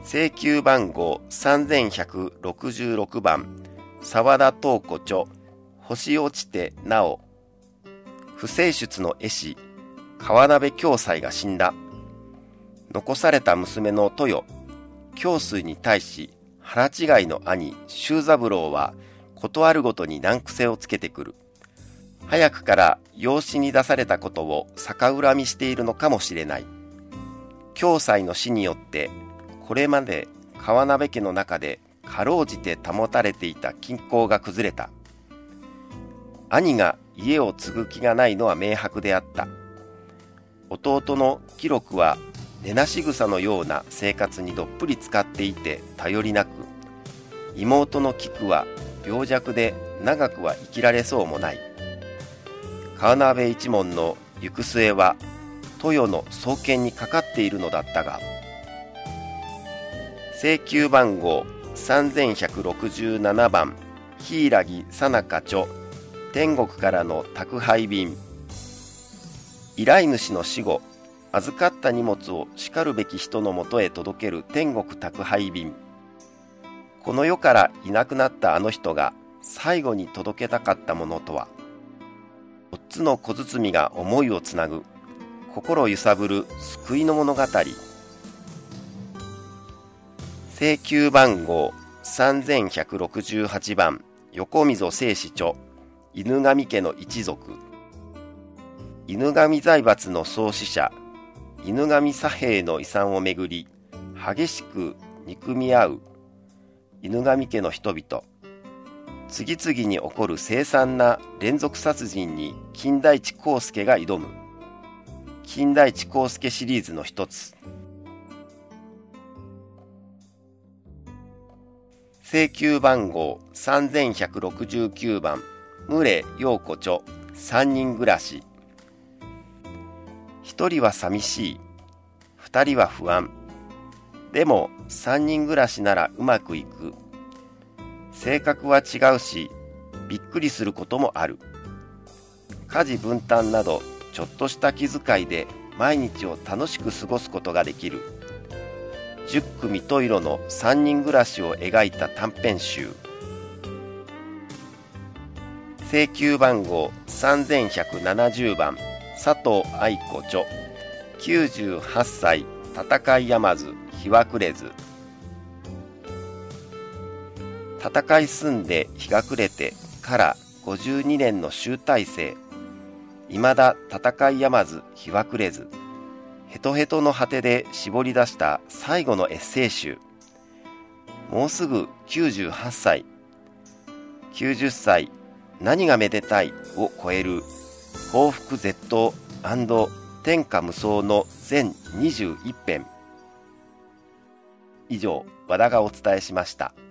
請求番号3166番沢田東子著星落ちてなお。不世出の絵師川鍋暁斎が死んだ。残された娘の豊暁水に対し腹違いの兄周三郎はことあるごとに難癖をつけてくる。早くから養子に出されたことを逆恨みしているのかもしれない。暁斎の死によってこれまで川鍋家の中でかろうじて保たれていた均衡が崩れた。兄が家を継ぐ気がないのは明白であった。弟の記録は根なし草のような生活にどっぷり使っていて頼りなく、妹の菊は病弱で長くは生きられそうもない。川鍋一門の行く末は豊の双肩にかかっているのだったが、請求番号3167番柊さなか著天国からの宅配便。依頼主の死後、預かった荷物をしかるべき人のもとへ届ける天国宅配便。この世からいなくなったあの人が最後に届けたかったものとは。4つの小包が思いをつなぐ、心揺さぶる救いの物語。請求番号3168番横溝正史著犬神家の一族。犬神財閥の創始者犬神佐兵衛の遺産をめぐり激しく憎み合う犬神家の人々。次々に起こる凄惨な連続殺人に金田一耕助が挑む。金田一耕助シリーズの一つ。請求番号3169番牟礼陽子著三人暮らし。一人は寂しい、二人は不安。でも三人暮らしならうまくいく。性格は違うし、びっくりすることもある。家事分担などちょっとした気遣いで毎日を楽しく過ごすことができる。十組十色の三人暮らしを描いた短編集。請求番号3170番佐藤愛子著98歳戦いやまず日は暮れず。戦い済んで日が暮れてから52年の集大成。いまだ戦いやまず日は暮れず。ヘトヘトの果てで絞り出した最後のエッセイ集。もうすぐ98歳。90歳何がめでたいを超える幸福絶倒&天下無双の全21編。以上、和田がお伝えしました。